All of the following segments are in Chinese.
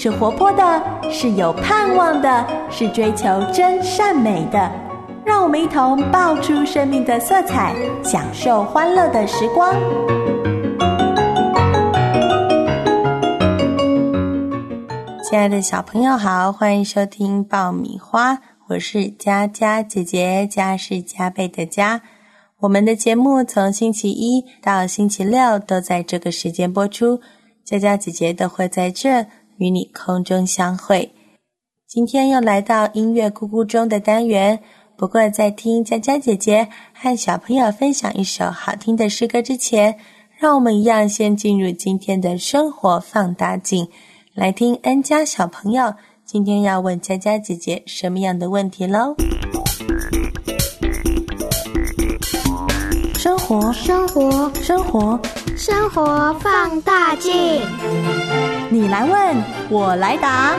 是活泼的，是有盼望的，是追求真善美的。让我们一同爆出生命的色彩，享受欢乐的时光。亲爱的小朋友好，欢迎收听爆米花，我是佳佳姐姐，佳是加倍的佳。我们的节目从星期一到星期六都在这个时间播出，佳佳姐姐都会在这与你空中相会。今天又来到音乐咕咕钟的单元，不过在听佳佳姐姐和小朋友分享一首好听的诗歌之前，让我们一样先进入今天的生活放大镜，来听恩佳小朋友今天要问佳佳姐姐什么样的问题咯。 生活放大镜， 你来问，我来答。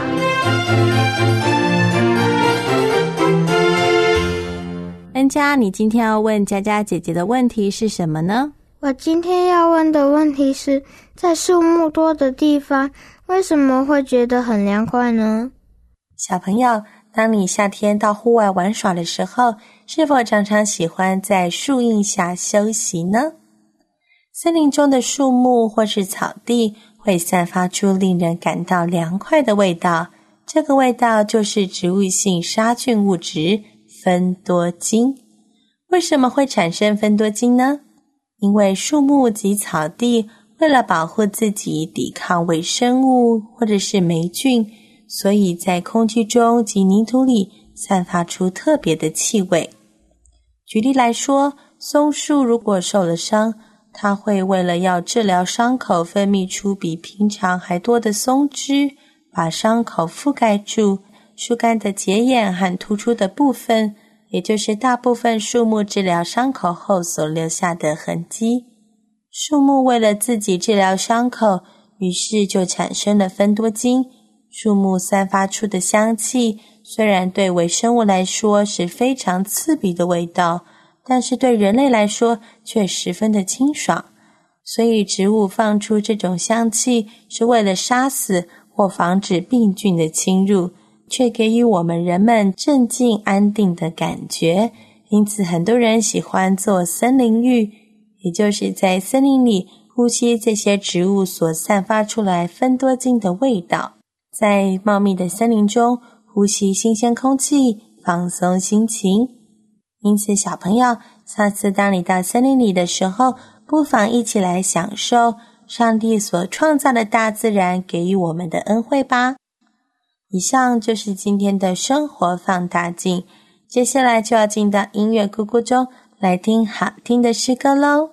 恩佳，你今天要问佳佳姐姐的问题是什么呢？ 我今天要问的问题是，在树木多的地方，为什么会觉得很凉快呢？ 小朋友，当你夏天到户外玩耍的时候，是否常常喜欢在树荫下休息呢？森林中的树木或是草地会散发出令人感到凉快的味道，这个味道就是植物性杀菌物质芬多精。为什么会产生芬多精呢？因为树木及草地为了保护自己抵抗微生物或者是霉菌，所以在空气中及泥土里散发出特别的气味。举例来说，松树如果受了伤，它会为了要治疗伤口，分泌出比平常还多的松脂，把伤口覆盖住。树干的结眼和突出的部分，也就是大部分树木治疗伤口后所留下的痕迹。树木为了自己治疗伤口，于是就产生了芬多精。树木散发出的香气，虽然对微生物来说是非常刺鼻的味道，但是对人类来说却十分的清爽。所以植物放出这种香气，是为了杀死或防止病菌的侵入，却给予我们人们镇静安定的感觉。因此很多人喜欢做森林浴，也就是在森林里呼吸这些植物所散发出来芬多精的味道，在茂密的森林中呼吸新鲜空气，放松心情。因此小朋友，下次当你到森林里的时候，不妨一起来享受上帝所创造的大自然给予我们的恩惠吧。以上就是今天的生活放大镜，接下来就要进到音乐咕咕钟，来听好听的诗歌咯。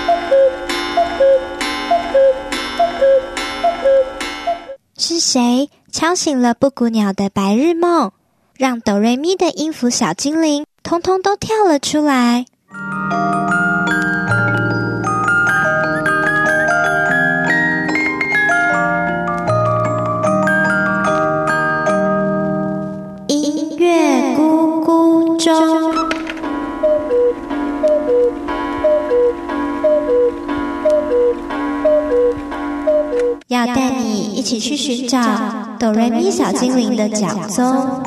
是谁敲醒了布谷鸟的白日梦，让哆瑞咪的音符小精灵通通都跳了出来？音乐咕咕钟，要带你一起去寻找哆瑞咪小精灵的脚踪。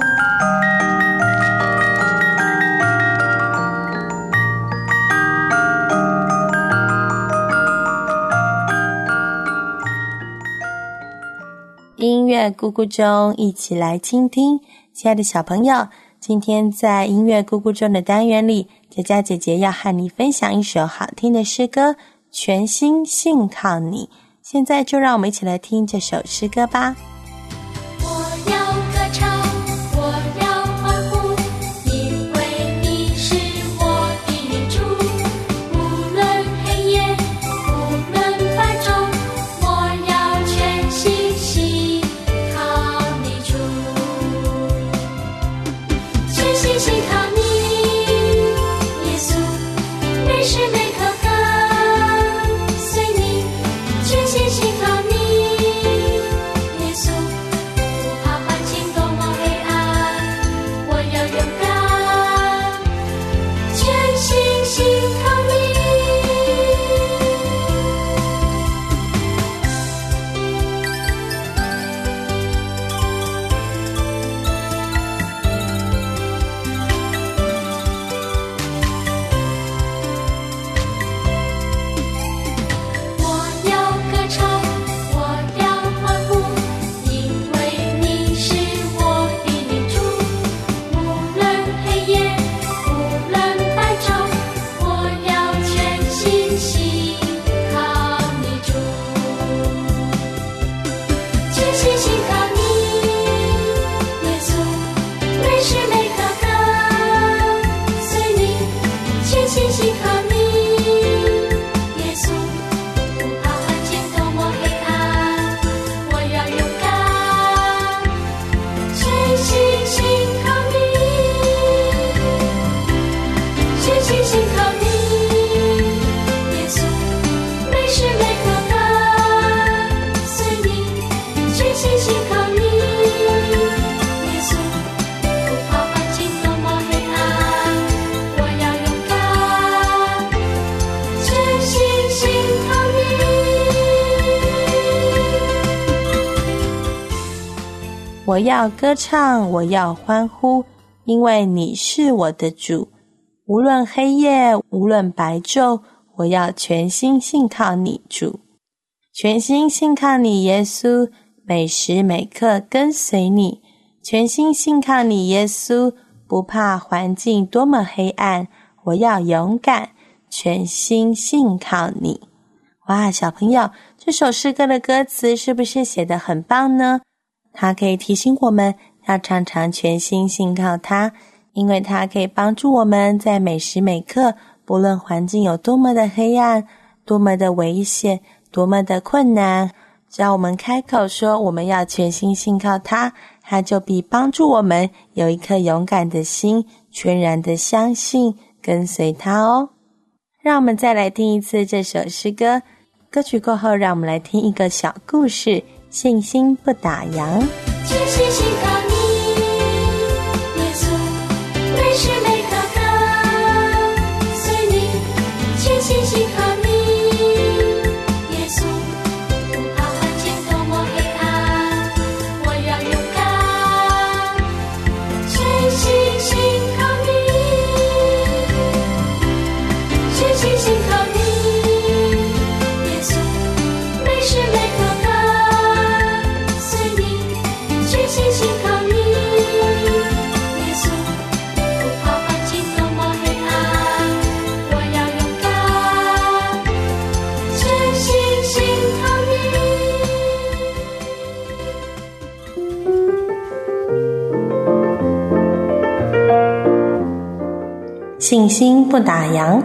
音乐咕咕钟，一起来倾听。亲爱的小朋友，今天在音乐咕咕钟的单元里，佳佳姐姐要和你分享一首好听的诗歌，全心信靠你。现在就让我们一起来听这首诗歌吧。 我要歌唱，我要欢呼，因为你是我的主。无论黑夜，无论繁重，我要全心信靠你主。全心信靠你，耶稣，每时每刻跟随你。全心信靠你，耶稣。 我要歌唱，我要欢呼，因为你是我的主。无论黑夜，无论白昼，我要全心信靠你，主。全心信靠你，耶稣，每时每刻跟随你。全心信靠你，耶稣，不怕环境多么黑暗，我要勇敢，全心信靠你。哇，小朋友，这首诗歌的歌词是不是写得很棒呢？它可以提醒我们要常常全心信靠它，因为它可以帮助我们在每时每刻，不论环境有多么的黑暗，多么的危险，多么的困难，只要我们开口说我们要全心信靠它，它就必帮助我们有一颗勇敢的心，全然的相信跟随它哦。让我们再来听一次这首诗歌，歌曲过后让我们来听一个小故事，信心不打烊。 全心信靠你，耶稣，每时每刻跟随你。全心信靠你，耶稣，不怕环境多么黑暗，我要勇敢。全心信靠你，全心信靠你，耶稣，每时每刻跟随你。全心信靠你，耶稣，不怕环境多么黑暗，我要勇敢。全心信靠你。信心不打烊。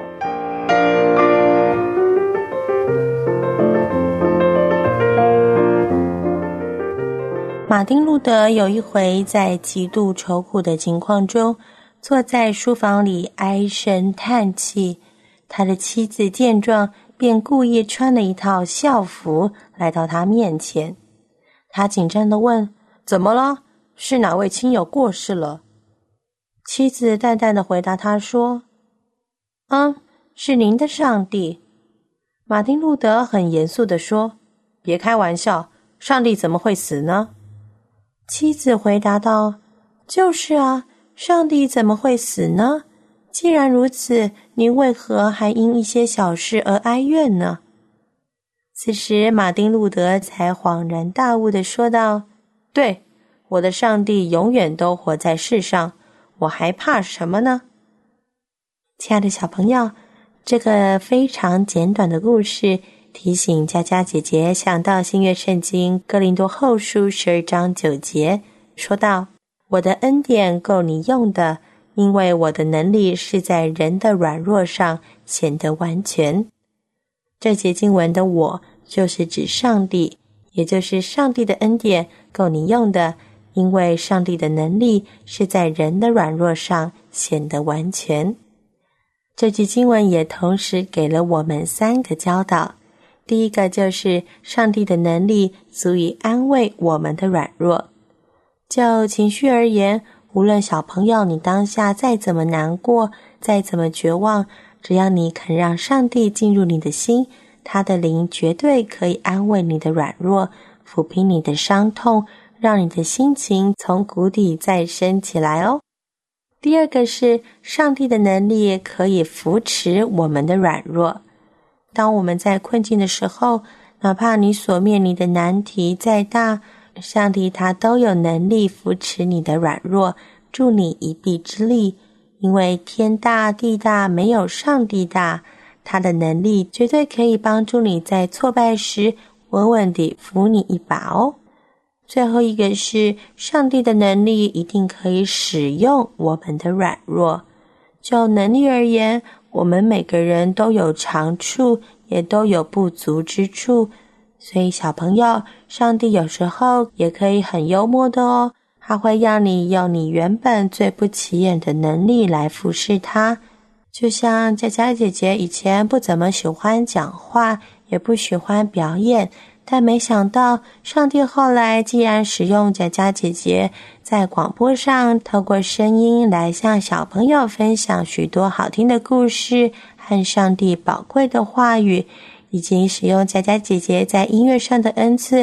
马丁路德有一回在极度愁苦的情况中，坐在书房里唉声叹气。他的妻子见状，便故意穿了一套校服来到他面前。他紧张地问：怎么了？是哪位亲友过世了？妻子淡淡地回答他说：是您的上帝。马丁路德很严肃地说：别开玩笑，上帝怎么会死呢？妻子回答道：就是啊，上帝怎么会死呢？既然如此，您为何还因一些小事而哀怨呢？此时马丁路德才恍然大悟地说道：对，我的上帝永远都活在世上，我还怕什么呢？亲爱的小朋友，这个非常简短的故事提醒佳佳姐姐想到新约圣经哥林多后书12章9节，说道：我的恩典够你用的，因为我的能力是在人的软弱上显得完全。这节经文的我就是指上帝，也就是上帝的恩典够你用的，因为上帝的能力是在人的软弱上显得完全。这句经文也同时给了我们3个教导。第一个就是上帝的能力足以安慰我们的软弱。就情绪而言，无论小朋友你当下再怎么难过，再怎么绝望，只要你肯让上帝进入你的心，他的灵绝对可以安慰你的软弱，抚平你的伤痛，让你的心情从谷底再升起来哦。第二个是上帝的能力可以扶持我们的软弱。当我们在困境的时候，哪怕你所面临的难题再大，上帝他都有能力扶持你的软弱，助你一臂之力。因为天大地大，没有上帝大，他的能力绝对可以帮助你在挫败时稳稳地扶你一把哦。最后一个是上帝的能力一定可以使用我们的软弱。就能力而言，我们每个人都有长处，也都有不足之处，所以小朋友，上帝有时候也可以很幽默的哦，他会让你用你原本最不起眼的能力来服侍他。就像佳佳姐姐以前不怎么喜欢讲话，也不喜欢表演，但没想到上帝后来竟然使用佳佳姐姐在广播上透过声音来向小朋友分享许多好听的故事和上帝宝贵的话语，以及使用佳佳姐姐在音乐上的恩赐，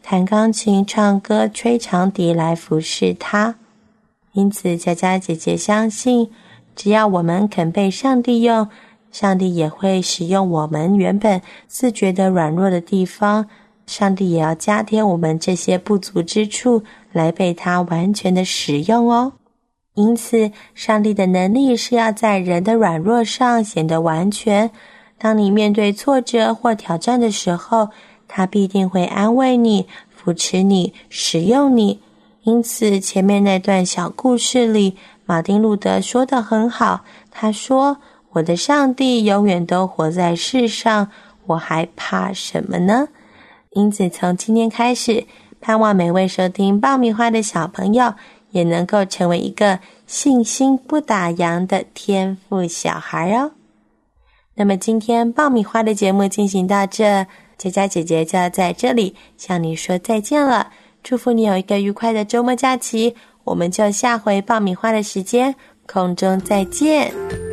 弹钢琴、唱歌、吹长笛来服侍他。因此佳佳姐姐相信，只要我们肯被上帝用，上帝也会使用我们原本自觉得软弱的地方，上帝也要加添我们这些不足之处，来被他完全的使用哦。因此上帝的能力是要在人的软弱上显得完全。当你面对挫折或挑战的时候，他必定会安慰你，扶持你，使用你。因此前面那段小故事里，马丁路德说得很好，他说，我的上帝永远都活在世上，我还怕什么呢？因此从今天开始，盼望每位收听爆米花的小朋友也能够成为一个信心不打烊的天赋小孩哦。那么今天爆米花的节目进行到这，佳佳姐姐就要在这里向你说再见了，祝福你有一个愉快的周末假期，我们就下回爆米花的时间空中再见。